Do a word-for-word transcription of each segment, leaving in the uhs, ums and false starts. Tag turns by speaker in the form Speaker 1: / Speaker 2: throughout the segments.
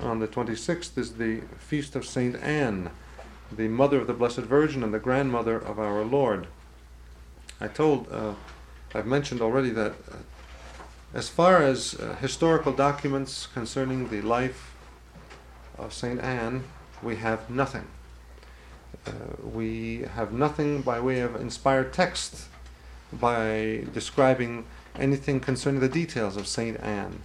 Speaker 1: On the twenty-sixth is the feast of Saint Anne, the mother of the Blessed Virgin and the grandmother of our Lord. I told, uh, I've mentioned already that uh, as far as uh, historical documents concerning the life of Saint Anne, we have nothing. Uh, we have nothing by way of inspired text by describing anything concerning the details of Saint Anne.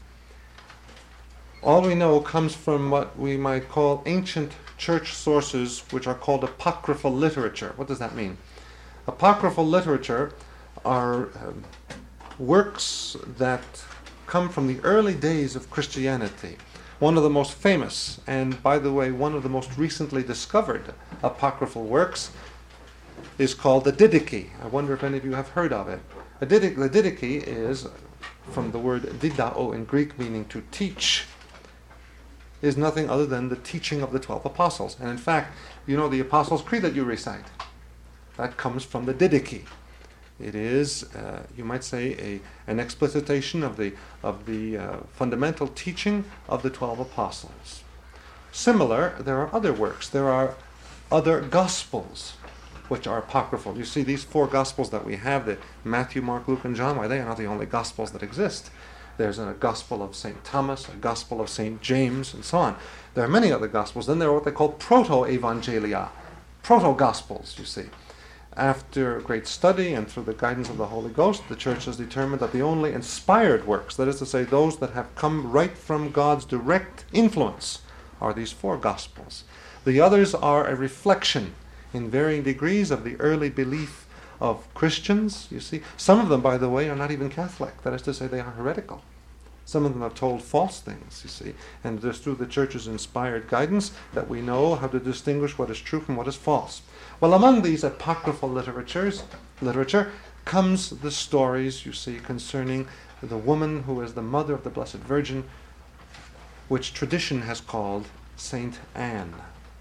Speaker 1: All we know comes from what we might call ancient church sources, which are called apocryphal literature. What does that mean? Apocryphal literature are um, works that come from the early days of Christianity. One of the most famous, and by the way, one of the most recently discovered apocryphal works is called the Didache. I wonder if any of you have heard of it. A Didache, the Didache is, from the word didao in Greek, meaning to teach, is nothing other than the teaching of the twelve apostles. And in fact, you know the Apostles' Creed that you recite, that comes from the Didache. It is, uh, you might say, a, an explicitation of the of the uh, fundamental teaching of the twelve apostles. Similar, there are other works. There are other Gospels, which are apocryphal. You see, these four Gospels that we have, the Matthew, Mark, Luke, and John, why they are not the only Gospels that exist. There's a Gospel of Saint Thomas, a Gospel of Saint James, and so on. There are many other Gospels. Then there are what they call proto-evangelia, proto-Gospels, you see. After great study and through the guidance of the Holy Ghost, the Church has determined that the only inspired works, that is to say, those that have come right from God's direct influence, are these four Gospels. The others are a reflection in varying degrees of the early belief of Christians, you see. Some of them, by the way, are not even Catholic. That is to say, they are heretical. Some of them have told false things, you see. And it is through the Church's inspired guidance that we know how to distinguish what is true from what is false. Well, among these apocryphal literatures, literature comes the stories, you see, concerning the woman who is the mother of the Blessed Virgin, which tradition has called Saint Anne.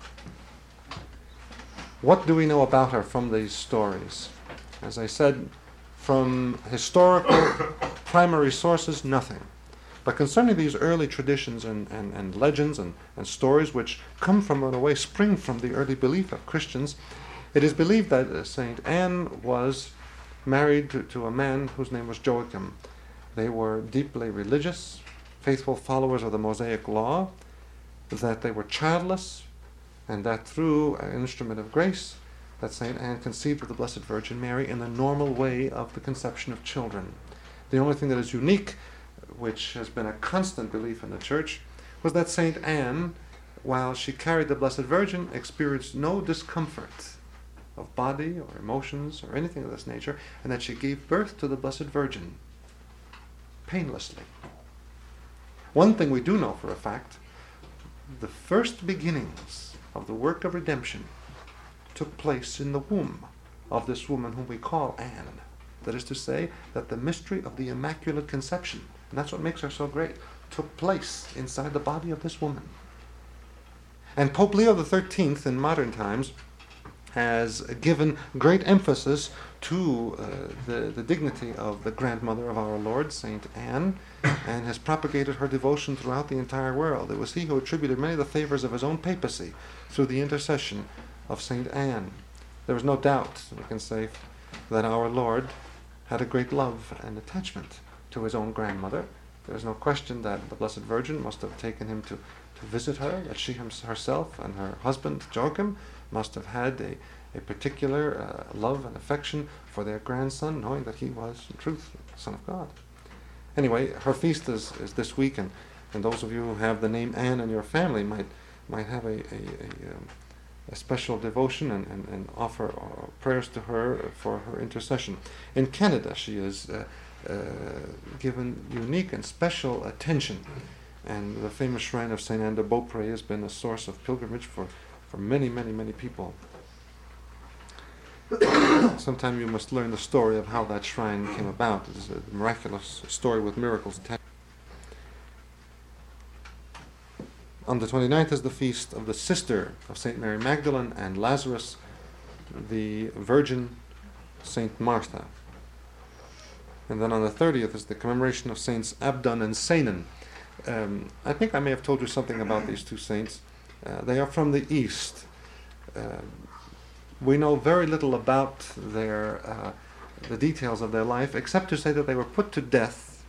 Speaker 1: What do we know about her from these stories? As I said, from historical primary sources, nothing. But concerning these early traditions and, and, and legends and, and stories which come from, in a way, spring from the early belief of Christians, it is believed that uh, Saint Anne was married to, to a man whose name was Joachim. They were deeply religious, faithful followers of the Mosaic law, that they were childless, and that through an instrument of grace, that Saint Anne conceived of the Blessed Virgin Mary in the normal way of the conception of children. The only thing that is unique, which has been a constant belief in the Church, was that Saint Anne, while she carried the Blessed Virgin, experienced no discomfort of body or emotions or anything of this nature, and that she gave birth to the Blessed Virgin painlessly. One thing we do know for a fact, the first beginnings of the work of redemption took place in the womb of this woman whom we call Anne. That is to say, that the mystery of the Immaculate Conception, and that's what makes her so great, took place inside the body of this woman. And Pope Leo the thirteenth in modern times has given great emphasis to uh, the, the dignity of the grandmother of our Lord, Saint Anne, and has propagated her devotion throughout the entire world. It was he who attributed many of the favors of his own papacy through the intercession of Saint Anne. There is no doubt, we can say, that our Lord had a great love and attachment to his own grandmother. There is no question that the Blessed Virgin must have taken him to, to visit her, that she herself and her husband Joachim must have had a, a particular uh, love and affection for their grandson, knowing that he was, in truth, the Son of God. Anyway, her feast is, is this week, and, and those of you who have the name Anne in your family might might have a, a, a, um, a special devotion and, and, and offer uh, prayers to her for her intercession. In Canada, she is uh, uh, given unique and special attention, and the famous shrine of Saint Anne de Beaupré has been a source of pilgrimage for for many, many, many people. Sometime you must learn the story of how that shrine came about. It is a miraculous story with miracles attached. On the twenty-ninth is the feast of the sister of Saint Mary Magdalene and Lazarus, the Virgin Saint Martha. And then on the thirtieth is the commemoration of Saints Abdon and Seinan. Um, I think I may have told you something about these two saints. Uh, they are from the East. Um, we know very little about their uh, the details of their life, except to say that they were put to death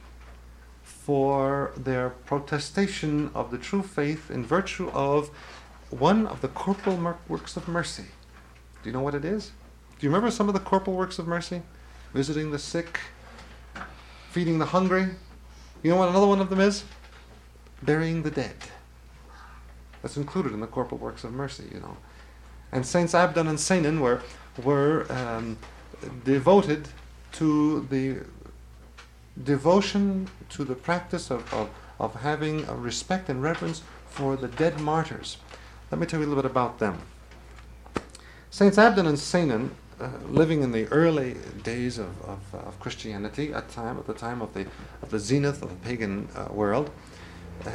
Speaker 1: for their protestation of the true faith in virtue of one of the corporal mer- works of mercy. Do you know what it is? Do you remember some of the corporal works of mercy? Visiting the sick, feeding the hungry. You know what another one of them is? Burying the dead. That's included in the corporal works of mercy, you know. And Saints Abdon and Seinan were, were um, devoted to the devotion to the practice of, of, of having a respect and reverence for the dead martyrs. Let me tell you a little bit about them. Saints Abdon and Seinan, uh, living in the early days of, of, uh, of Christianity, at time at the time of the of the zenith of the pagan uh, world, uh,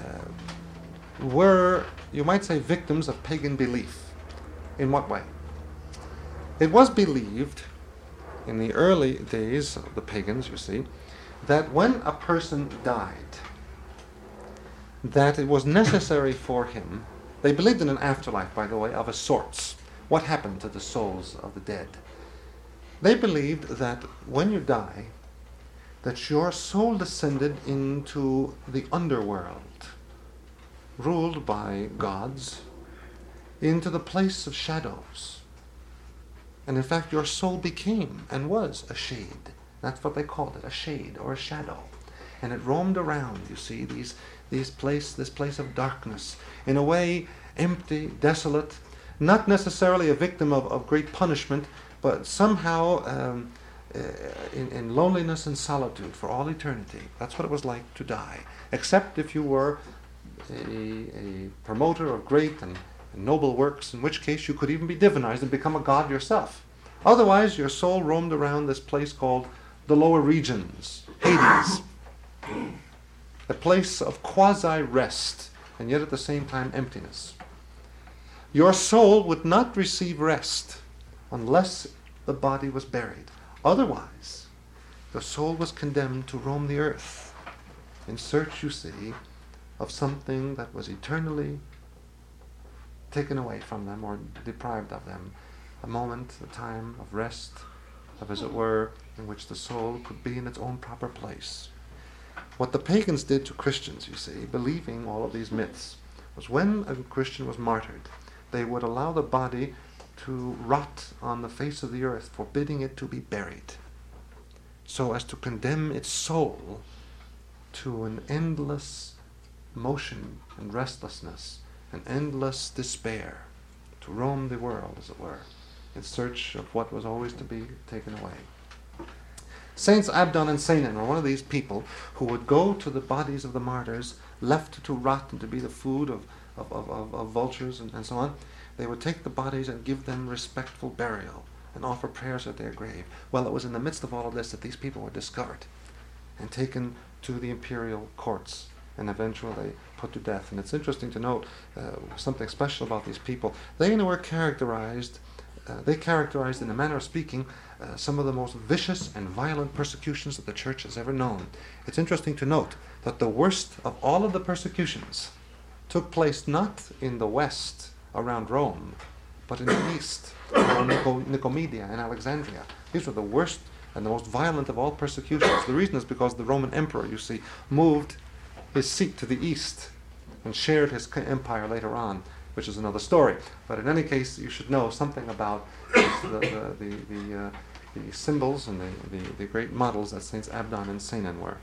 Speaker 1: were, you might say, victims of pagan belief. In what way? It was believed in the early days of the pagans, you see, that when a person died, that it was necessary for him, they believed in an afterlife, by the way, of a sorts. What happened to the souls of the dead? They believed that when you die, that your soul descended into the underworld, ruled by gods, into the place of shadows. And in fact, your soul became and was a shade. That's what they called it, a shade or a shadow. And it roamed around, you see, these, these place, this place of darkness, in a way empty, desolate, not necessarily a victim of, of great punishment, but somehow um, uh, in, in loneliness and solitude for all eternity. That's what it was like to die, except if you were a, a promoter of great and noble works, in which case you could even be divinized and become a god yourself. Otherwise, your soul roamed around this place called the lower regions, Hades, a place of quasi-rest, and yet at the same time emptiness. Your soul would not receive rest unless the body was buried. Otherwise, the soul was condemned to roam the earth in search, you see, of something that was eternally taken away from them or deprived of them, a moment, a time of rest, of, as it were, in which the soul could be in its own proper place. What the pagans did to Christians, you see, believing all of these myths, was when a Christian was martyred, they would allow the body to rot on the face of the earth, forbidding it to be buried, so as to condemn its soul to an endless motion and restlessness, an endless despair, to roam the world, as it were, in search of what was always to be taken away. Saints Abdon and Seinan were one of these people who would go to the bodies of the martyrs, left to rot and to be the food of, of, of, of, of vultures and, and so on. They would take the bodies and give them respectful burial and offer prayers at their grave. Well, it was in the midst of all of this that these people were discovered and taken to the imperial courts and eventually put to death. And it's interesting to note uh, something special about these people. They were characterized, uh, they characterized in a manner of speaking, uh, some of the most vicious and violent persecutions that the church has ever known. It's interesting to note that the worst of all of the persecutions took place not in the west around Rome, but in the east, around Nico- Nicomedia and Alexandria. These were the worst and the most violent of all persecutions. The reason is because the Roman emperor, you see, moved his seat to the east and shared his empire later on, which is another story. But in any case, you should know something about the, the, the, the, uh, the symbols and the, the, the great models that Saints Abdon and Seinan were.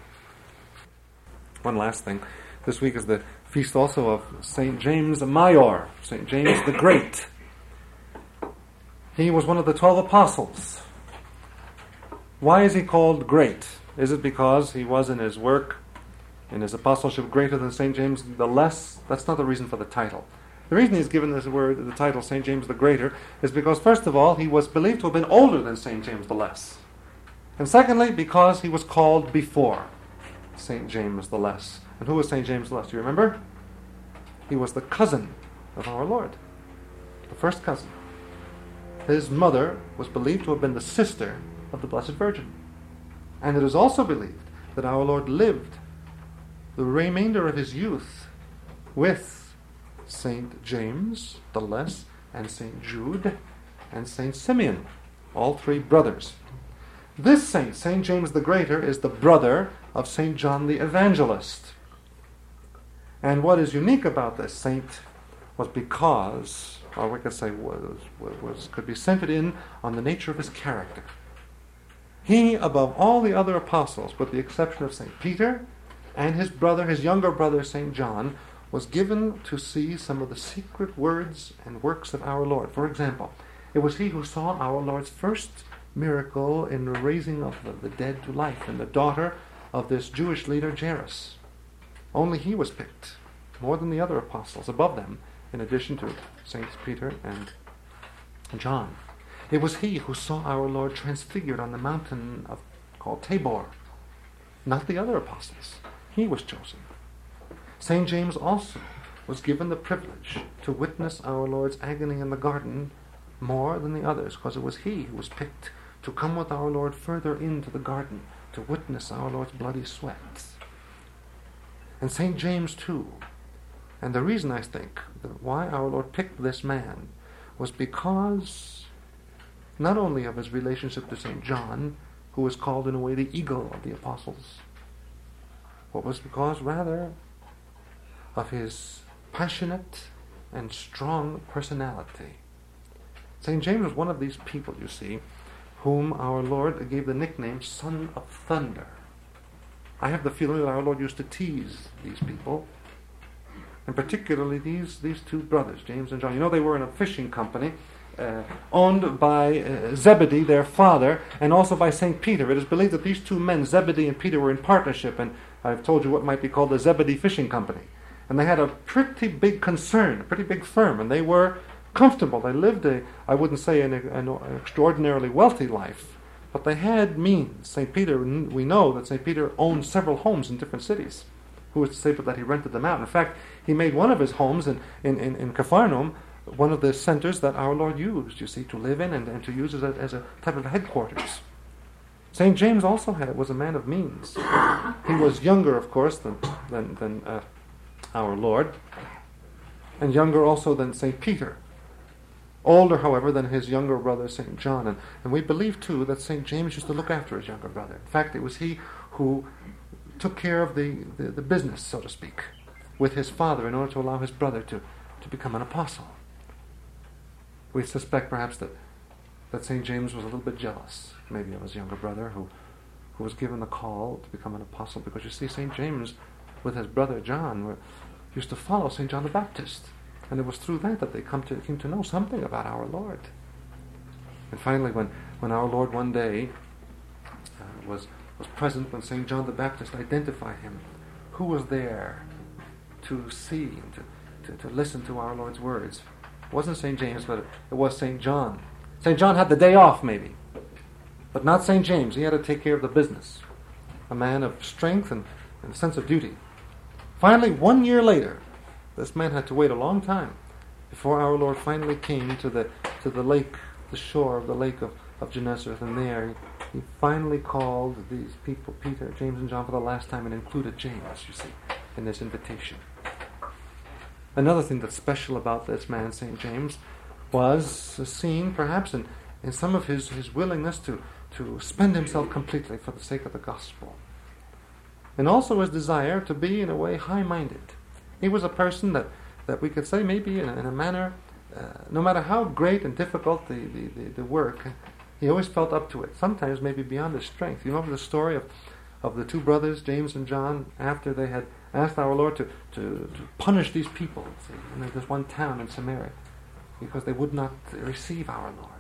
Speaker 1: One last thing. This week is the feast also of Saint James the Mayor, Saint James the Great. He was one of the twelve apostles. Why is he called great? Is it because he was in his work, in his apostleship, greater than Saint James the Less? That's not the reason for the title. The reason he's given this word, the title Saint James the Greater, is because, first of all, he was believed to have been older than Saint James the Less. And secondly, because he was called before Saint James the Less. And who was Saint James the Less? Do you remember? He was the cousin of our Lord, the first cousin. His mother was believed to have been the sister of the Blessed Virgin. And it is also believed that our Lord lived the remainder of his youth with Saint James the Less and Saint Jude and Saint Simeon, all three brothers. This saint, Saint James the Greater, is the brother of Saint John the Evangelist. And what is unique about this saint was because, or we could say was, was could be centered in on the nature of his character. He, above all the other apostles, with the exception of Saint Peter and his brother, his younger brother, Saint John, was given to see some of the secret words and works of our Lord. For example, it was he who saw our Lord's first miracle in the raising of the, the dead to life, and the daughter of this Jewish leader Jairus. Only he was picked, more than the other apostles, above them, in addition to Saints Peter and John. It was he who saw our Lord transfigured on the mountain of, called Tabor, not the other apostles. He was chosen. Saint James also was given the privilege to witness our Lord's agony in the garden more than the others, because it was he who was picked to come with our Lord further into the garden to witness our Lord's bloody sweat. And Saint James too. And the reason, I think, that why our Lord picked this man was because not only of his relationship to Saint John, who was called in a way the eagle of the apostles, but was because rather of his passionate and strong personality. Saint James was one of these people, you see, whom our Lord gave the nickname Son of Thunder. I have the feeling that our Lord used to tease these people, and particularly these, these two brothers, James and John. You know, they were in a fishing company uh, owned by uh, Zebedee, their father, and also by Saint Peter. It is believed that these two men, Zebedee and Peter, were in partnership, and I've told you what might be called the Zebedee Fishing Company. And they had a pretty big concern, a pretty big firm, and they were comfortable. They lived a, I wouldn't say an, an extraordinarily wealthy life, but they had means. Saint Peter, we know that Saint Peter owned several homes in different cities. Who is to say but that he rented them out? In fact, he made one of his homes in, in, in, in Capharnaum one of the centers that our Lord used, you see, to live in and, and to use as a, as a type of headquarters. Saint James also had was a man of means. He was younger, of course, than, than, than uh, our Lord, and younger also than Saint Peter. Older, however, than his younger brother, Saint John. And, and we believe, too, that Saint James used to look after his younger brother. In fact, it was he who took care of the, the, the business, so to speak, with his father in order to allow his brother to, to become an apostle. We suspect, perhaps, that, that Saint James was a little bit jealous, maybe, of his younger brother, who, who was given the call to become an apostle, because you see, Saint James, with his brother John, were, used to follow Saint John the Baptist. And it was through that that they come to, came to know something about our Lord. And finally, when, when our Lord one day uh, was, was present, when Saint John the Baptist identified him, who was there to see and to, to, to listen to our Lord's words? It wasn't Saint James, but it, it was Saint John. Saint John had the day off, maybe. But not Saint James. He had to take care of the business. A man of strength and, and a sense of duty. Finally, one year later, this man had to wait a long time before our Lord finally came to the to the lake, the shore of the lake of, of Gennesaret, and there he, he finally called these people, Peter, James, and John, for the last time, and included James, you see, in this invitation. Another thing that's special about this man, Saint James, was seen perhaps in, in some of his, his willingness to, to spend himself completely for the sake of the gospel. And also his desire to be, in a way, high-minded. He was a person that, that we could say maybe in a, in a manner, uh, no matter how great and difficult the, the, the, the work, he always felt up to it, sometimes maybe beyond his strength. You remember the story of, of the two brothers, James and John, after they had asked our Lord to, to, to punish these people see, in this one town in Samaria, because they would not receive our Lord.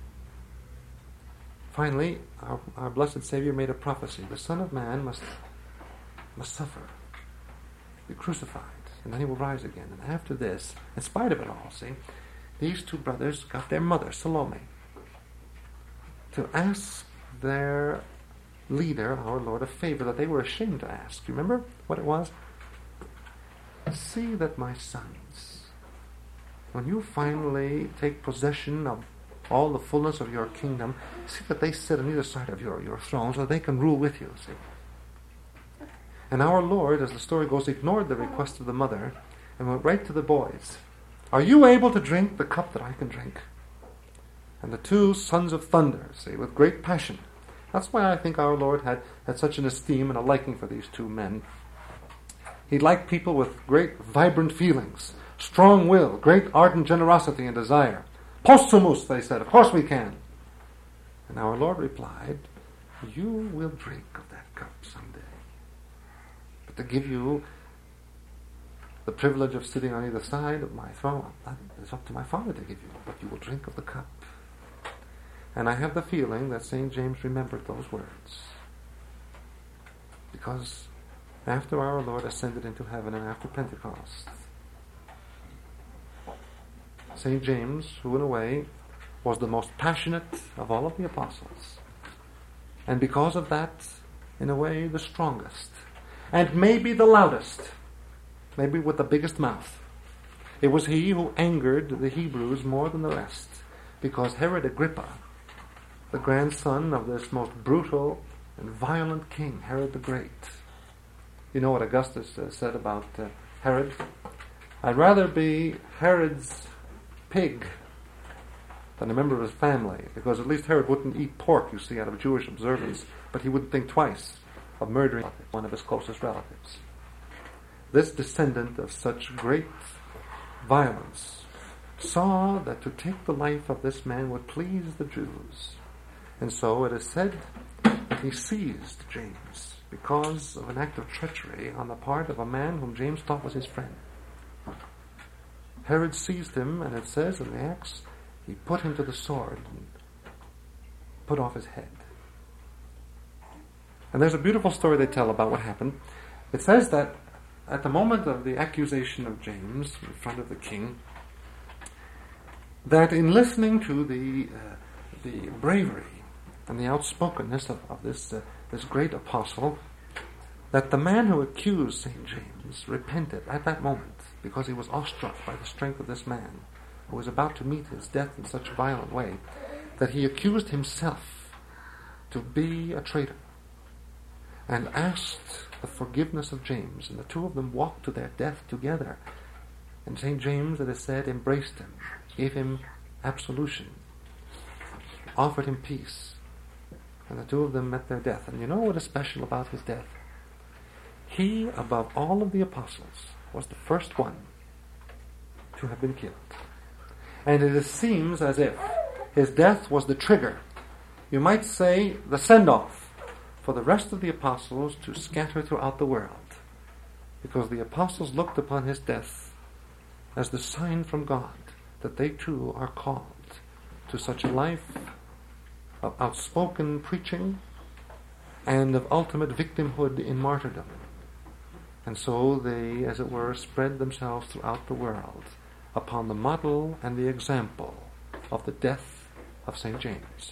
Speaker 1: Finally, our, our blessed Savior made a prophecy. The Son of Man must, must suffer, be crucified, and then he will rise again. And after this, in spite of it all, see, these two brothers got their mother, Salome, to ask their leader, our Lord, a favor that they were ashamed to ask. You remember what it was? See that my sons, when you finally take possession of all the fullness of your kingdom, see that they sit on either side of your, your throne so that they can rule with you, see. And our Lord, as the story goes, ignored the request of the mother and went right to the boys. Are you able to drink the cup that I can drink? And the two sons of thunder say with great passion. That's why I think our Lord had, had such an esteem and a liking for these two men. He liked people with great vibrant feelings, strong will, great ardent generosity and desire. Possumus, they said, of course we can. And our Lord replied, you will drink of that cup someday. But to give you the privilege of sitting on either side of my throne, that is up to my Father to give you, but you will drink of the cup. And I have the feeling that Saint James remembered those words. Because after our Lord ascended into heaven and after Pentecost, Saint James, who in a way was the most passionate of all of the apostles, and because of that, in a way, the strongest, and maybe the loudest, maybe with the biggest mouth, it was he who angered the Hebrews more than the rest, because Herod Agrippa, the grandson of this most brutal and violent king, Herod the Great. You know what Augustus uh, said about uh, Herod? I'd rather be Herod's pig than a member of his family, because at least Herod wouldn't eat pork, you see, out of Jewish observance, but he wouldn't think twice of murdering one of his closest relatives. This descendant of such great violence saw that to take the life of this man would please the Jews. And so it is said that he seized James because of an act of treachery on the part of a man whom James thought was his friend. Herod seized him, and it says in the Acts, he put him to the sword and put off his head. And there's a beautiful story they tell about what happened. It says that at the moment of the accusation of James in front of the king, that in listening to the uh, the bravery and the outspokenness of, of this uh, this great apostle, that the man who accused Saint James repented at that moment, because he was awestruck by the strength of this man who was about to meet his death in such a violent way, that he accused himself to be a traitor and asked the forgiveness of James, and the two of them walked to their death together. And Saint James, it is said, embraced him, gave him absolution, offered him peace, and the two of them met their death. And you know what is special about his death? He, above all of the apostles, was the first one to have been killed. And it seems as if his death was the trigger, you might say the send-off, for the rest of the apostles to scatter throughout the world, because the apostles looked upon his death as the sign from God that they too are called to such a life of outspoken preaching and of ultimate victimhood in martyrdom. And so they, as it were, spread themselves throughout the world upon the model and the example of the death of Saint James.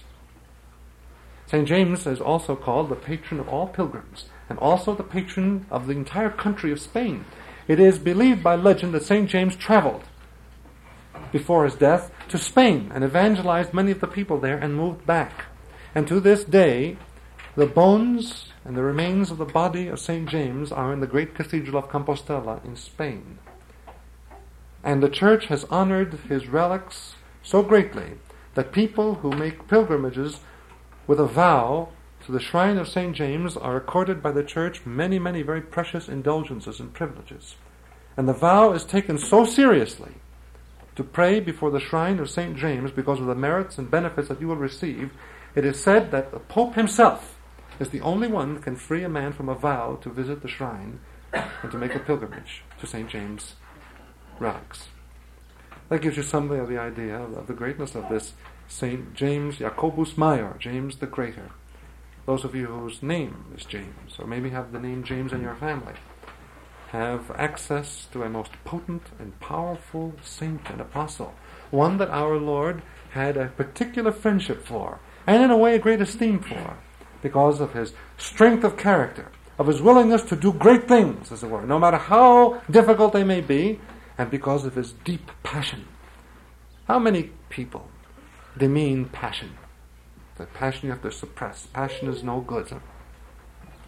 Speaker 1: Saint James is also called the patron of all pilgrims, and also the patron of the entire country of Spain. It is believed by legend that Saint James traveled before his death to Spain and evangelized many of the people there and moved back. And to this day, the bones and the remains of the body of Saint James are in the great cathedral of Compostela in Spain. And the church has honored his relics so greatly that people who make pilgrimages with a vow to the shrine of Saint James are accorded by the church many, many very precious indulgences and privileges. And the vow is taken so seriously to pray before the shrine of Saint James because of the merits and benefits that you will receive. It is said that the Pope himself is the only one who can free a man from a vow to visit the shrine and to make a pilgrimage to Saint James' relics. That gives you something of the idea of, of the greatness of this Saint James Jacobus Major, James the Greater. Those of you whose name is James, or maybe have the name James in your family, have access to a most potent and powerful saint and apostle, one that our Lord had a particular friendship for, and in a way a great esteem for, because of his strength of character, of his willingness to do great things, as it were, no matter how difficult they may be, and because of his deep passion. How many people demean passion? That passion you have to suppress. Passion is no good.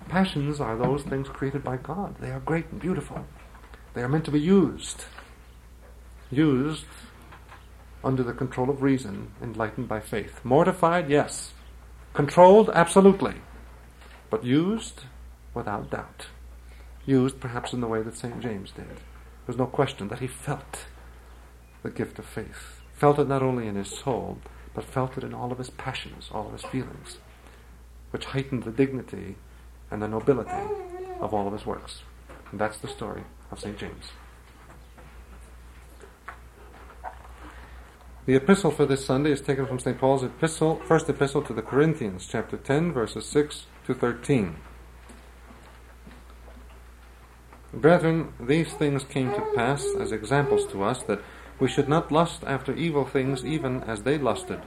Speaker 1: Passions are those things created by God. They are great and beautiful. They are meant to be used. Used under the control of reason, enlightened by faith. Mortified, yes. Controlled, absolutely. But used, without doubt. Used perhaps in the way that Saint James did. There's no question that he felt the gift of faith. Felt it not only in his soul, but felt it in all of his passions, all of his feelings, which heightened the dignity and the nobility of all of his works. And that's the story of Saint James. The epistle for this Sunday is taken from Saint Paul's epistle, first epistle to the Corinthians, chapter ten, verses six to thirteen. Brethren, these things came to pass as examples to us, that we should not lust after evil things even as they lusted.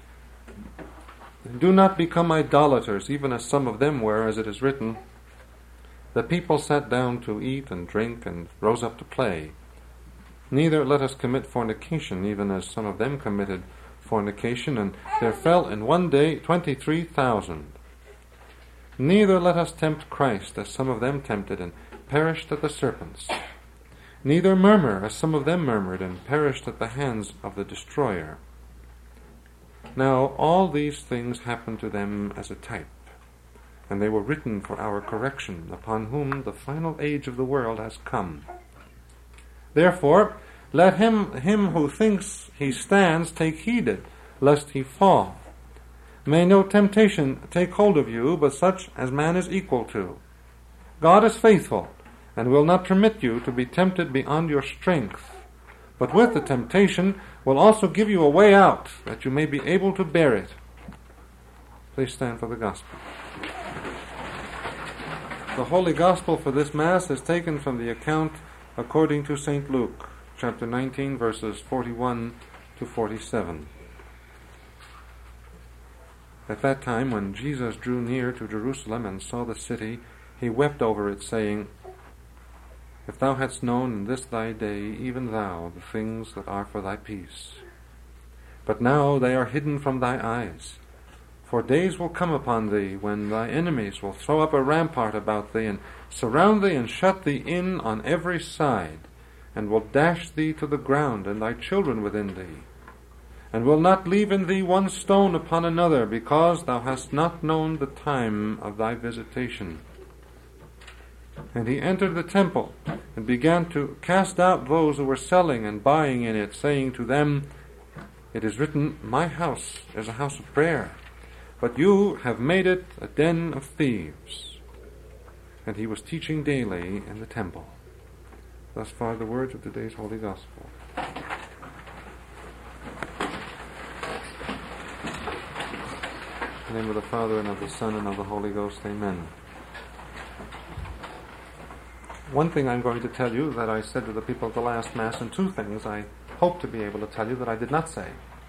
Speaker 1: Do not become idolaters, even as some of them were, as it is written, the people sat down to eat and drink and rose up to play. Neither let us commit fornication, even as some of them committed fornication, and there fell in one day twenty-three thousand. Neither let us tempt Christ, as some of them tempted, and perished at the serpents. Neither murmur, as some of them murmured, and perished at the hands of the destroyer. Now all these things happened to them as a type, and they were written for our correction, upon whom the final age of the world has come. Therefore, let him, him who thinks he stands take heed, lest he fall. May no temptation take hold of you, but such as man is equal to. God is faithful, and will not permit you to be tempted beyond your strength, but with the temptation will also give you a way out, that you may be able to bear it. Please stand for the Gospel. The Holy Gospel for this Mass is taken from the account according to Saint Luke, chapter nineteen, verses forty-one to forty-seven. At that time, when Jesus drew near to Jerusalem and saw the city, he wept over it, saying, If thou hadst known in this thy day, even thou, the things that are for thy peace. But now they are hidden from thy eyes. For days will come upon thee, when thy enemies will throw up a rampart about thee, and surround thee, and shut thee in on every side, and will dash thee to the ground, and thy children within thee, and will not leave in thee one stone upon another, because thou hast not known the time of thy visitation. And he entered the temple, and began to cast out those who were selling and buying in it, saying to them, It is written, My house is a house of prayer, but you have made it a den of thieves. And he was teaching daily in the temple. Thus far the words of today's Holy Gospel. In the name of the Father, and of the Son, and of the Holy Ghost, amen. One thing I'm going to tell you that I said to the people at the last Mass, and two things I hope to be able to tell you that I did not say.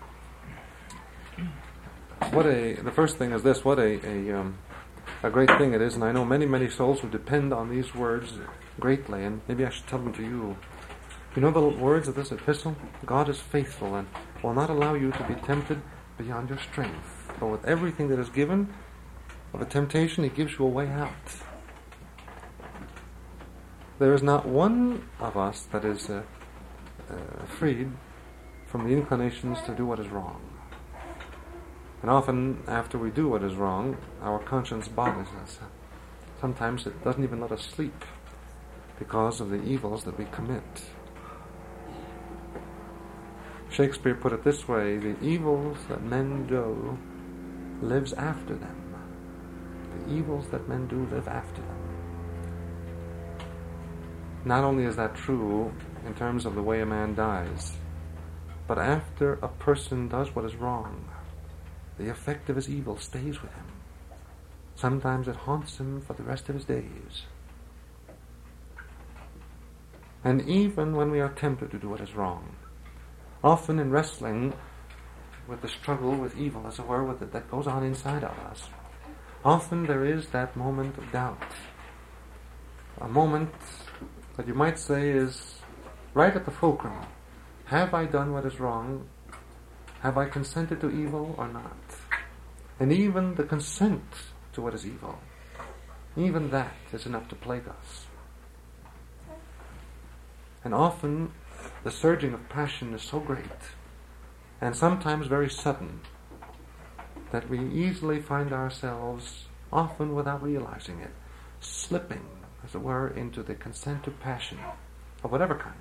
Speaker 1: What a the first thing is this: what a a, um, a great thing it is, and I know many many souls who depend on these words greatly, and maybe I should tell them to you. You know the words of this epistle? God is faithful and will not allow you to be tempted beyond your strength. But with everything that is given of a temptation, He gives you a way out. There is not one of us that is uh, uh, freed from the inclinations to do what is wrong. And often, after we do what is wrong, our conscience bothers us. Sometimes it doesn't even let us sleep because of the evils that we commit. Shakespeare put it this way: the evils that men do lives after them. The evils that men do live after them. Not only is that true in terms of the way a man dies, but after a person does what is wrong, the effect of his evil stays with him. Sometimes it haunts him for the rest of his days. And even when we are tempted to do what is wrong, often in wrestling with the struggle with evil, as it were, with it, that goes on inside of us, often there is that moment of doubt. A moment that you might say is right at the fulcrum. Have I done what is wrong? Have I consented to evil or not? And even the consent to what is evil, even that is enough to plague us. And often the surging of passion is so great, and sometimes very sudden, that we easily find ourselves, often without realizing it, slipping, as it were, into the consent to passion of whatever kind.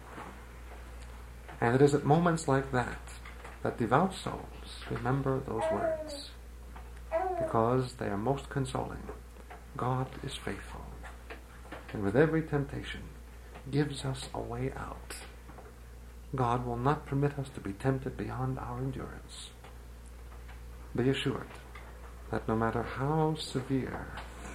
Speaker 1: And it is at moments like that that devout souls remember those words, because they are most consoling. God is faithful, and with every temptation gives us a way out. God will not permit us to be tempted beyond our endurance. Be assured that no matter how severe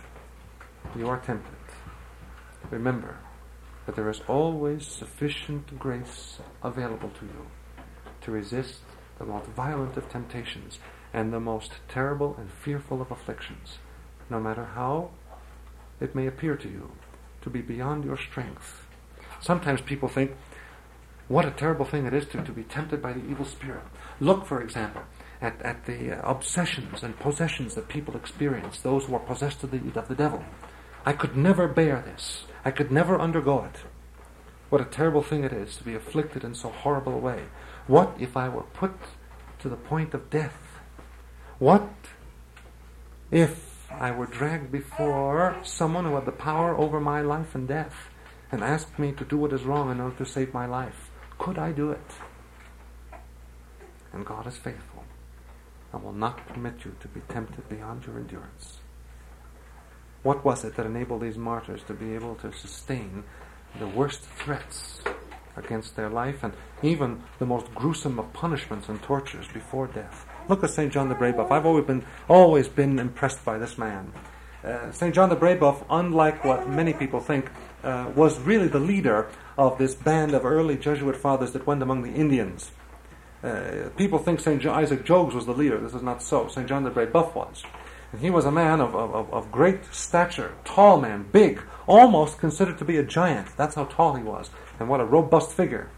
Speaker 1: you are tempted, remember that there is always sufficient grace available to you to resist the most violent of temptations and the most terrible and fearful of afflictions, no matter how it may appear to you to be beyond your strength. Sometimes people think, what a terrible thing it is to, to be tempted by the evil spirit. Look, for example, at, at the uh, obsessions and possessions that people experience, those who are possessed of the, of the devil. I could never bear this. I could never undergo it. What a terrible thing it is to be afflicted in so horrible a way. What if I were put to the point of death? What if I were dragged before someone who had the power over my life and death and asked me to do what is wrong in order to save my life? Could I do it? And God is faithful and will not permit you to be tempted beyond your endurance. What was it that enabled these martyrs to be able to sustain the worst threats against their life and even the most gruesome of punishments and tortures before death? Look at Saint John the Brebeuf. I've always been always been impressed by this man. Uh, Saint John the Brebeuf, unlike what many people think, uh, was really the leader of this band of early Jesuit fathers that went among the Indians. Uh, people think Saint Jo- Isaac Jogues was the leader. This is not so. Saint John the Brebeuf was. And he was a man of, of, of great stature, tall man, big, almost considered to be a giant. That's how tall he was. And what a robust figure.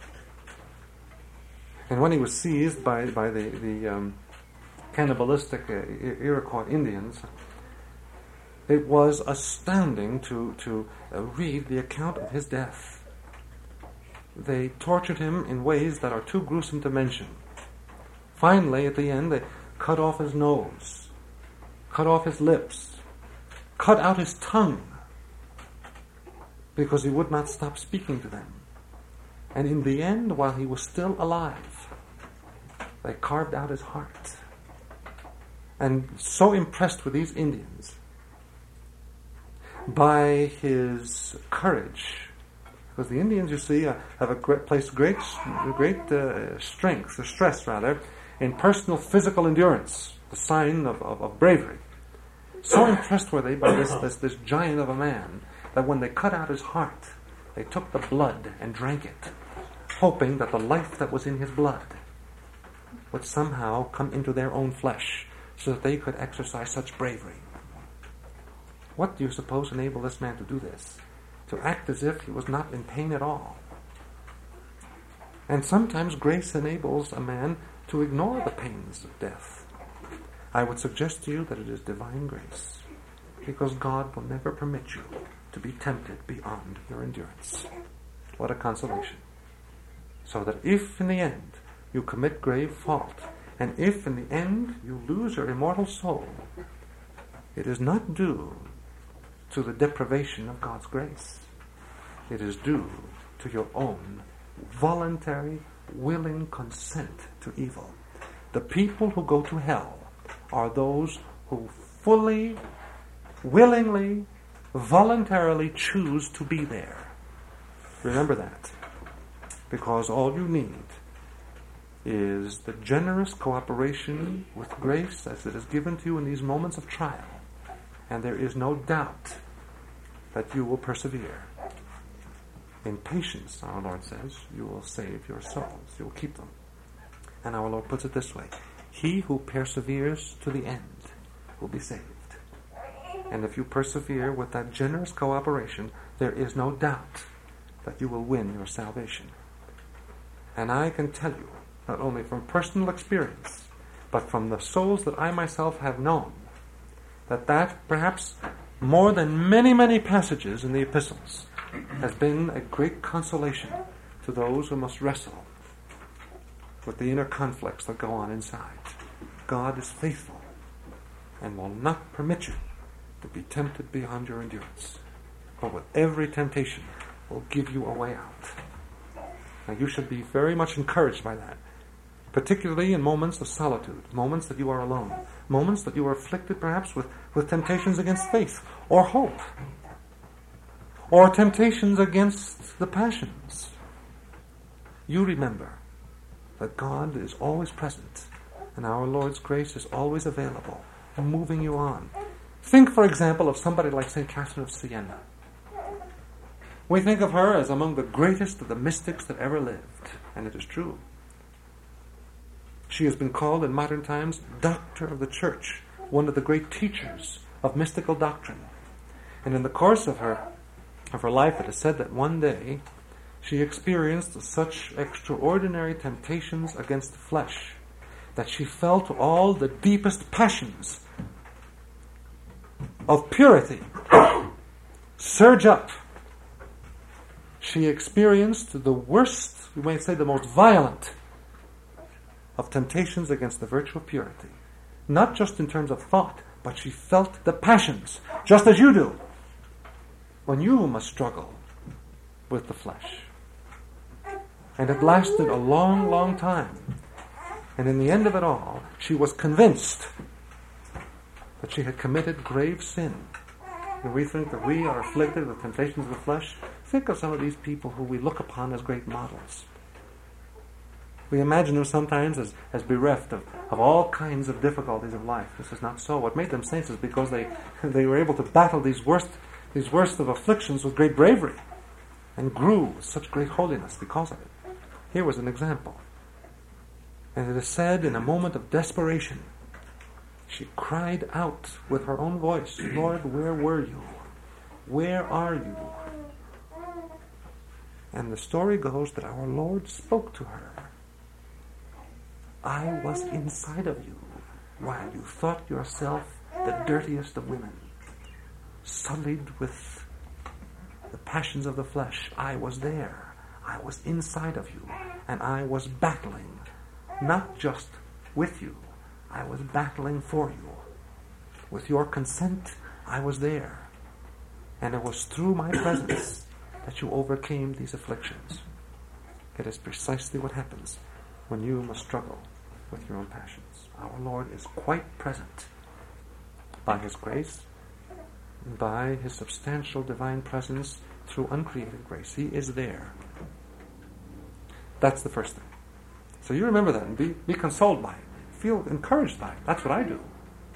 Speaker 1: And when he was seized by, by the, the um, cannibalistic uh, Iroquois Indians, it was astounding to, to uh, read the account of his death. They tortured him in ways that are too gruesome to mention. Finally, at the end, they cut off his nose, cut off his lips, cut out his tongue, because he would not stop speaking to them. And in the end, while he was still alive, they carved out his heart. And so impressed with these Indians by his courage, because the Indians, you see, uh, have a great, placed great, great uh, strength, or stress rather, in personal physical endurance, the sign of, of, of bravery. So impressed were they by this, this, this giant of a man, that when they cut out his heart, they took the blood and drank it, hoping that the life that was in his blood would somehow come into their own flesh, so that they could exercise such bravery. What do you suppose enabled this man to do this? To act as if he was not in pain at all. And sometimes grace enables a man to ignore the pains of death. I would suggest to you that it is divine grace, because God will never permit you to be tempted beyond your endurance. What a consolation. So that if in the end you commit grave fault, and if in the end you lose your immortal soul, it is not due to the deprivation of God's grace. It is due to your own voluntary, willing consent to evil. The people who go to hell are those who fully, willingly, voluntarily choose to be there. Remember that. Because all you need is the generous cooperation with grace as it is given to you in these moments of trial. And there is no doubt that you will persevere. In patience, our Lord says, you will save your souls. You will keep them. And our Lord puts it this way: he who perseveres to the end will be saved. And if you persevere with that generous cooperation, there is no doubt that you will win your salvation. And I can tell you, not only from personal experience, but from the souls that I myself have known, that that perhaps more than many, many passages in the epistles, has been a great consolation to those who must wrestle with the inner conflicts that go on inside. God is faithful and will not permit you to be tempted beyond your endurance, but with every temptation will give you a way out. Now you should be very much encouraged by that, particularly in moments of solitude, moments that you are alone, moments that you are afflicted perhaps with, with temptations against faith or hope, or temptations against the passions. You remember that God is always present and our Lord's grace is always available and moving you on. Think, for example, of somebody like Saint Catherine of Siena. We think of her as among the greatest of the mystics that ever lived, and it is true. She has been called in modern times Doctor of the Church, one of the great teachers of mystical doctrine. And in the course of her of her life, it is said that one day she experienced such extraordinary temptations against the flesh that she felt all the deepest passions of purity surge up. She experienced the worst, you might say the most violent, of temptations against the virtue of purity. Not just in terms of thought, but she felt the passions, just as you do, when you must struggle with the flesh. And it lasted a long, long time. And in the end of it all, she was convinced that she had committed grave sin. When we think that we are afflicted with temptations of the flesh, think of some of these people who we look upon as great models. We imagine them sometimes as, as bereft of, of all kinds of difficulties of life. This is not so. What made them saints is because they, they were able to battle these worst, these worst of afflictions with great bravery and grew with such great holiness because of it. Here was an example. And it is said, in a moment of desperation, she cried out with her own voice, "Lord, where were you? Where are you?" And the story goes that our Lord spoke to her. "I was inside of you while you thought yourself the dirtiest of women, sullied with the passions of the flesh. I was there. I was inside of you, and I was battling, not just with you. I was battling for you. With your consent, I was there. And it was through my presence that you overcame these afflictions." It is precisely what happens when you must struggle with your own passions. Our Lord is quite present by His grace, by His substantial divine presence through uncreated grace. He is there. That's the first thing. So you remember that and be, be consoled by it. Feel encouraged by it. That's what I do.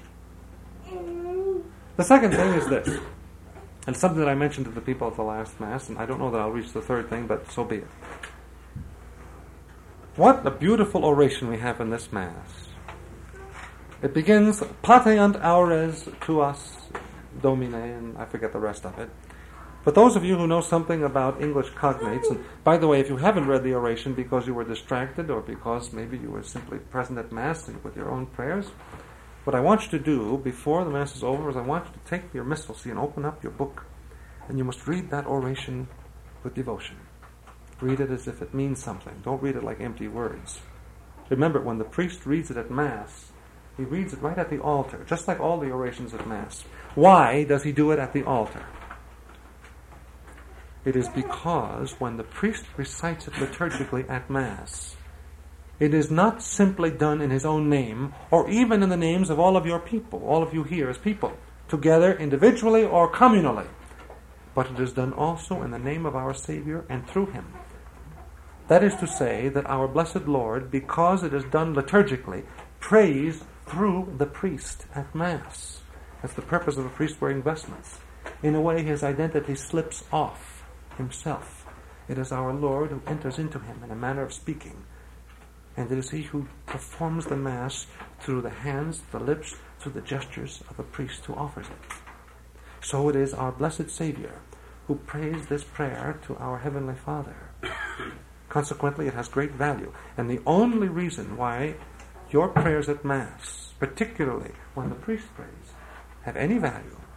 Speaker 1: The second thing is this, and it's something that I mentioned to the people at the last Mass, and I don't know that I'll reach the third thing, but so be it. What a beautiful oration we have in this Mass. It begins, "Pateant aures tuas, Domine," and I forget the rest of it. But those of you who know something about English cognates, and by the way, if you haven't read the oration because you were distracted or because maybe you were simply present at Mass with your own prayers, what I want you to do before the Mass is over is I want you to take your missalcy and open up your book, and you must read that oration with devotion. Read it as if it means something. Don't read it like empty words. Remember, when the priest reads it at Mass, he reads it right at the altar, just like all the orations at Mass. Why does he do it at the altar? It is because when the priest recites it liturgically at Mass, it is not simply done in his own name, or even in the names of all of your people, all of you here as people, together individually or communally, but it is done also in the name of our Savior and through Him. That is to say that our blessed Lord, because it is done liturgically, prays through the priest at Mass. That's the purpose of a priest wearing vestments. In a way, his identity slips off himself. It is our Lord who enters into him in a manner of speaking. And it is He who performs the Mass through the hands, the lips, through the gestures of a priest who offers it. So it is our blessed Savior who prays this prayer to our Heavenly Father. Consequently, it has great value. And the only reason why your prayers at Mass, particularly when the priest prays, have any value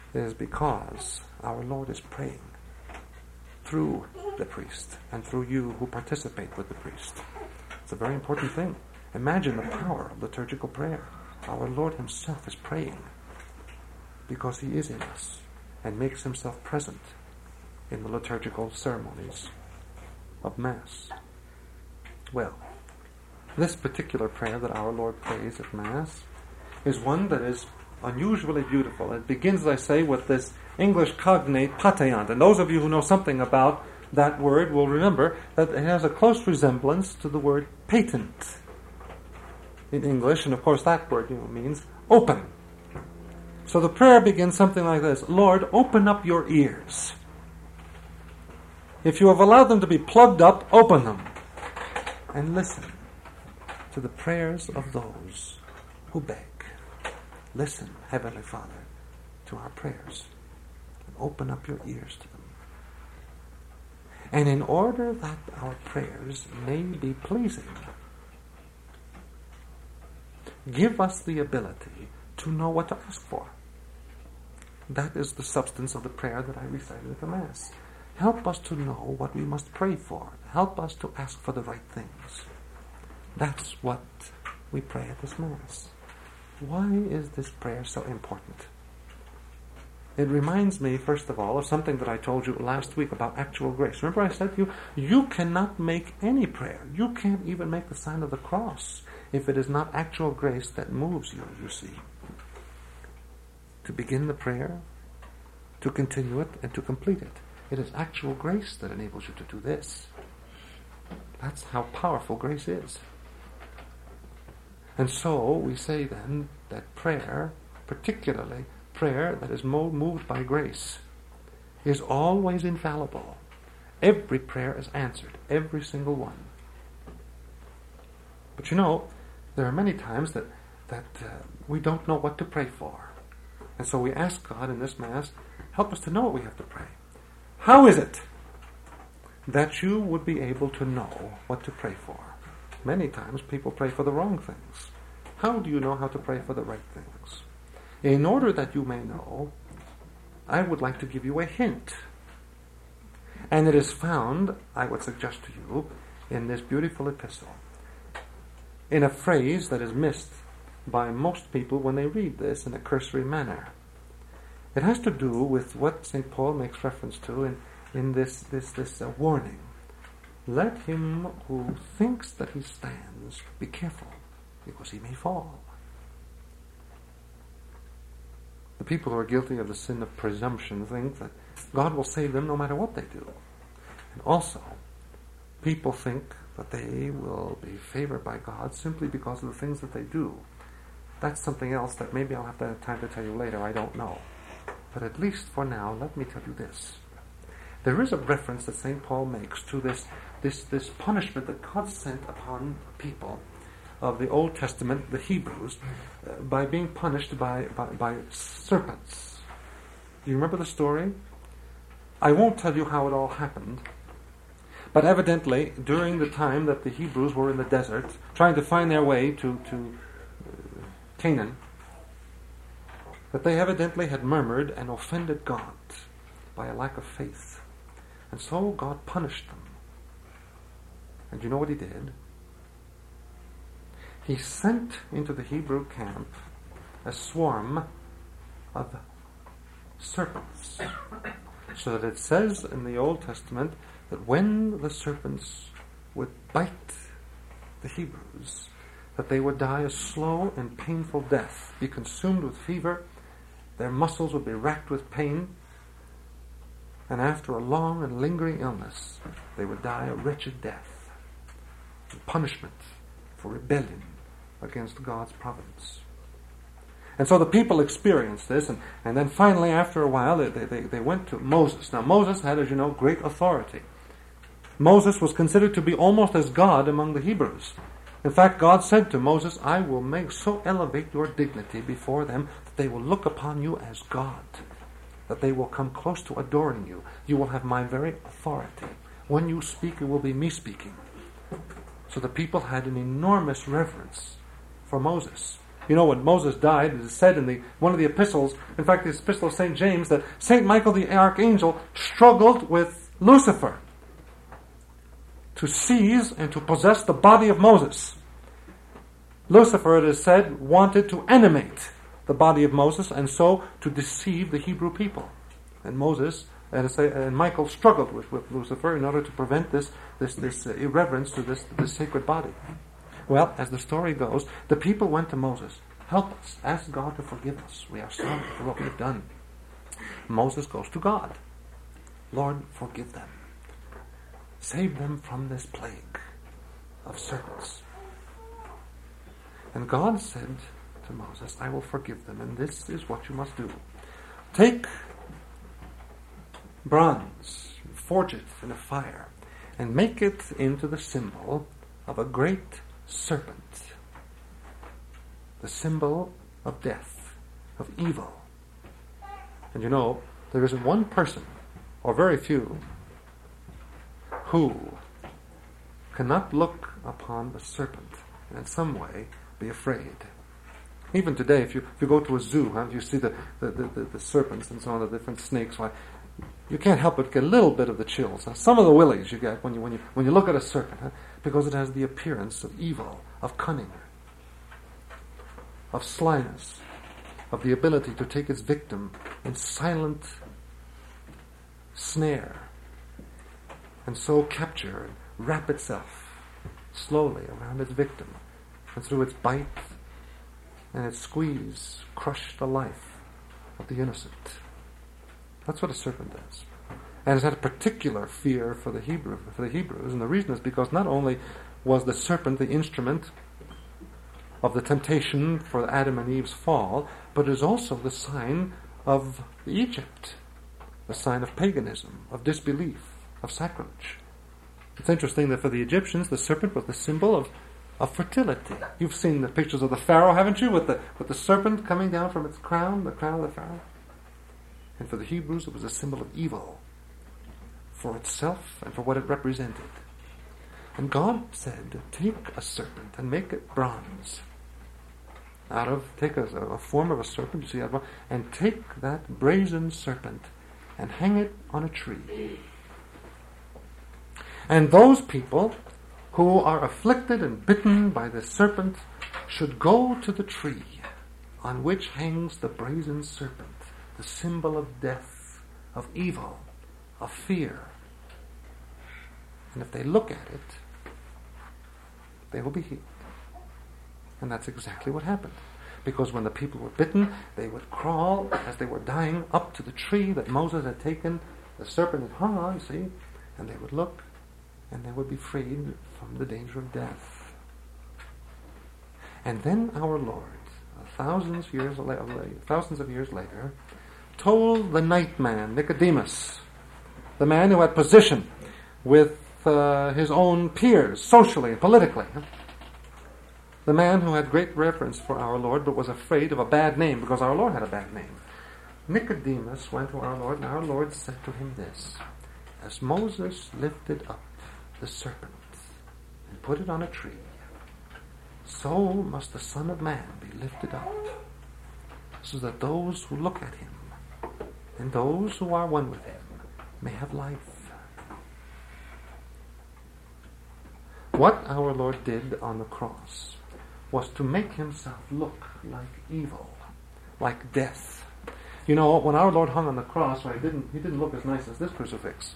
Speaker 1: is because our Lord is praying through the priest and through you who participate with the priest. It's a very important thing. Imagine the power of liturgical prayer. Our Lord himself is praying because he is in us and makes himself present in the liturgical ceremonies of Mass. Well, this particular prayer that our Lord prays at Mass is one that is unusually beautiful. It begins, as I say, with this English cognate pateant. And those of you who know something about that word will remember that it has a close resemblance to the word patent in English. And of course that word, you know, means open. So the prayer begins something like this: Lord, open up your ears. If you have allowed them to be plugged up, open them. And listen to the prayers of those who beg. Listen, Heavenly Father, to our prayers. And open up your ears to them. And in order that our prayers may be pleasing, give us the ability to know what to ask for. That is the substance of the prayer that I recited at the Mass. Help us to know what we must pray for. Help us to ask for the right things. That's what we pray at this Mass. Why is this prayer so important? It reminds me, first of all, of something that I told you last week about actual grace. Remember I said to you, you cannot make any prayer. You can't even make the sign of the cross if it is not actual grace that moves you, you see. To begin the prayer, to continue it, and to complete it. It is actual grace that enables you to do this. That's how powerful grace is. And so we say then that prayer, particularly prayer that is mo- moved by grace, is always infallible. Every prayer is answered, every single one. But you know, there are many times that, that uh, we don't know what to pray for. And so we ask God in this Mass, help us to know what we have to pray. How is it that you would be able to know what to pray for? Many times people pray for the wrong things. How do you know how to pray for the right things? In order that you may know, I would like to give you a hint. And it is found, I would suggest to you, in this beautiful epistle, in a phrase that is missed by most people when they read this in a cursory manner. It has to do with what Saint Paul makes reference to in, in this, this, this uh, warning. Let him who thinks that he stands be careful, because he may fall. The people who are guilty of the sin of presumption think that God will save them no matter what they do. And also, people think that they will be favored by God simply because of the things that they do. That's something else that maybe I'll have to have time to tell you later, I don't know. But at least for now, let me tell you this. There is a reference that Saint Paul makes to this, this, this punishment that God sent upon people of the Old Testament, the Hebrews, uh, by being punished by, by, by serpents. Do you remember the story? I won't tell you how it all happened, but evidently during the time that the Hebrews were in the desert, trying to find their way to, to uh, Canaan, that they evidently had murmured and offended God by a lack of faith. And so God punished them. And you know what he did? He sent into the Hebrew camp a swarm of serpents. So that it says in the Old Testament that when the serpents would bite the Hebrews, that they would die a slow and painful death, be consumed with fever, their muscles would be racked with pain, and after a long and lingering illness, they would die a wretched death, in punishment for rebellion against God's providence. And so the people experienced this, and, and then finally, after a while, they, they, they went to Moses. Now, Moses had, as you know, great authority. Moses was considered to be almost as God among the Hebrews. In fact, God said to Moses, I will make so elevate your dignity before them that they will look upon you as God, that they will come close to adoring you. You will have my very authority. When you speak, it will be me speaking. So the people had an enormous reverence for Moses. You know, when Moses died, it is said in the one of the epistles, in fact, the epistle of Saint James, that Saint Michael the archangel struggled with Lucifer to seize and to possess the body of Moses. Lucifer, it is said, wanted to animate the body of Moses and so to deceive the Hebrew people. And Moses and, and Michael struggled with, with Lucifer in order to prevent this this, this uh, irreverence to this, this sacred body. Well, as the story goes, the people went to Moses. Help us. Ask God to forgive us. We are sorry for what we've done. Moses goes to God. Lord, forgive them. Save them from this plague of serpents. And God said to Moses, I will forgive them, and this is what you must do. Take bronze, forge it in a fire, and make it into the symbol of a great serpent, the symbol of death, of evil. And you know, there isn't one person, or very few, who cannot look upon a serpent and in some way be afraid. Even today, if you if you go to a zoo, huh, you see the, the, the, the serpents and so on, the different snakes, why, you can't help but get a little bit of the chills. Huh? Some of the willies you get when you when you when you look at a serpent, huh? Because it has the appearance of evil, of cunning, of slyness, of the ability to take its victim in silent snare, and so capture and wrap itself slowly around its victim, and through its bite and its squeeze crush the life of the innocent. That's what a serpent does. And it had a particular fear for the Hebrew, for the Hebrews, and the reason is because not only was the serpent the instrument of the temptation for Adam and Eve's fall, but it is also the sign of Egypt, the sign of paganism, of disbelief, of sacrilege. It's interesting that for the Egyptians, the serpent was the symbol of, of fertility. You've seen the pictures of the Pharaoh, haven't you, with the with the serpent coming down from its crown, the crown of the Pharaoh? And for the Hebrews, it was a symbol of evil, for itself and for what it represented. And God said, take a serpent and make it bronze. Out of, take a, a form of a serpent, you see that, and take that brazen serpent and hang it on a tree. And those people who are afflicted and bitten by the serpent should go to the tree on which hangs the brazen serpent, the symbol of death, of evil, of fear. And if they look at it, they will be healed. And that's exactly what happened. Because when the people were bitten, they would crawl, as they were dying, up to the tree that Moses had taken, the serpent had hung on, see, and they would look, and they would be freed from the danger of death. And then our Lord, thousands of years, thousands of years later, told the night man, Nicodemus, the man who had position with uh, his own peers, socially and politically, the man who had great reverence for our Lord but was afraid of a bad name because our Lord had a bad name. Nicodemus went to our Lord, and our Lord said to him this, as Moses lifted up the serpent and put it on a tree, so must the Son of Man be lifted up, so that those who look at him and those who are one with him may have life. What our Lord did on the cross was to make himself look like evil, like death. You know, when our Lord hung on the cross, well, he didn't he didn't look as nice as this crucifix.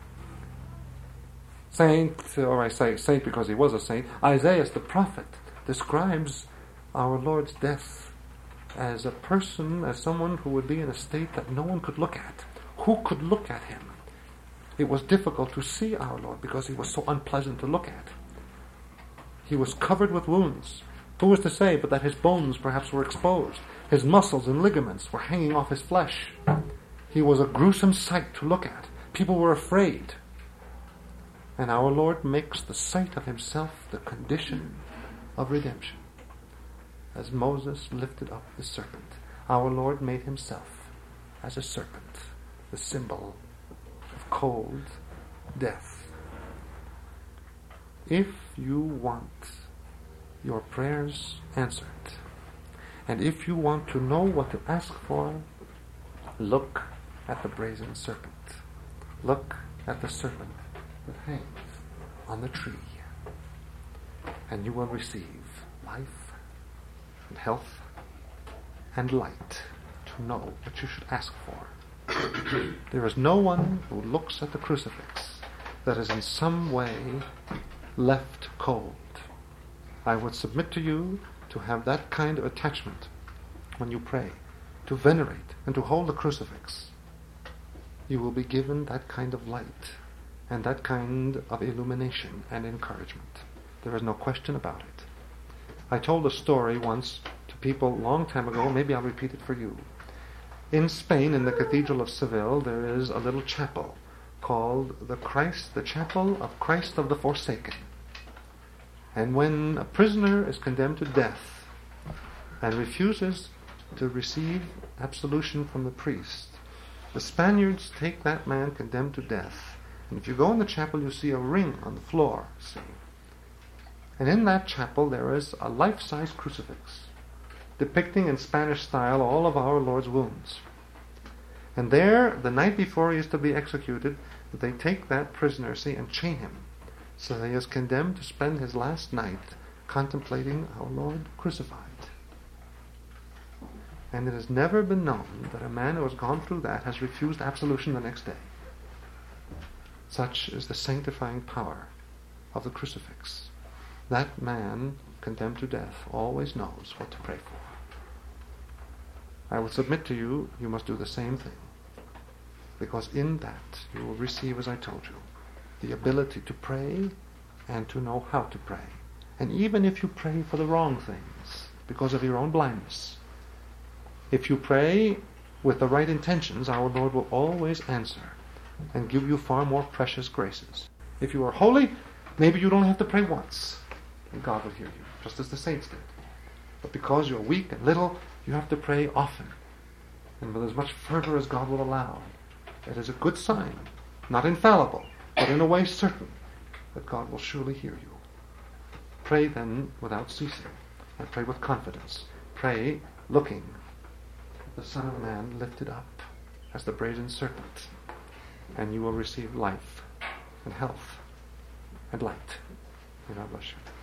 Speaker 1: Saint, or I say saint because he was a saint, Isaiah the prophet describes our Lord's death as a person, as someone who would be in a state that no one could look at. Who could look at him? It was difficult to see our Lord because he was so unpleasant to look at. He was covered with wounds. Who was to say but that his bones perhaps were exposed? His muscles and ligaments were hanging off his flesh. He was a gruesome sight to look at. People were afraid. And our Lord makes the sight of himself the condition of redemption. As Moses lifted up the serpent, our Lord made himself as a serpent, the symbol of cold death. If you want your prayers answered, And if you want to know what to ask for, look at the brazen serpent. Look at the serpent that hangs on the tree. And you will receive life and health and light to know what you should ask for. There is no one who looks at the crucifix that is in some way left cold. I would submit to you to have that kind of attachment when you pray, to venerate and to hold the crucifix. You will be given that kind of light and that kind of illumination and encouragement. There is no question about it. I told a story once to people a long time ago, maybe I'll repeat it for you. In Spain, in the Cathedral of Seville, there is a little chapel called the Christ, the Chapel of Christ of the Forsaken. And when a prisoner is condemned to death and refuses to receive absolution from the priest, the Spaniards take that man condemned to death. And if you go in the chapel, you see a ring on the floor, see. And in that chapel there is a life-size crucifix depicting in Spanish style all of our Lord's wounds. And there, the night before he is to be executed, they take that prisoner, see, and chain him. So that he is condemned to spend his last night contemplating our Lord crucified. And it has never been known that a man who has gone through that has refused absolution the next day. Such is the sanctifying power of the crucifix. That man condemned to death always knows what to pray for. I will submit to you, you must do the same thing. Because in that you will receive, as I told you, the ability to pray and to know how to pray. And even if you pray for the wrong things, because of your own blindness, if you pray with the right intentions, our Lord will always answer and give you far more precious graces. If you are holy, maybe you don't have to pray once, and God will hear you, just as the saints did. But because you're weak and little, you have to pray often, and with as much fervor as God will allow. It is a good sign, not infallible, but in a way certain, that God will surely hear you. Pray then without ceasing, and pray with confidence. Pray looking at the Son of Man lifted up as the brazen serpent, and you will receive life and health and light. May God bless you.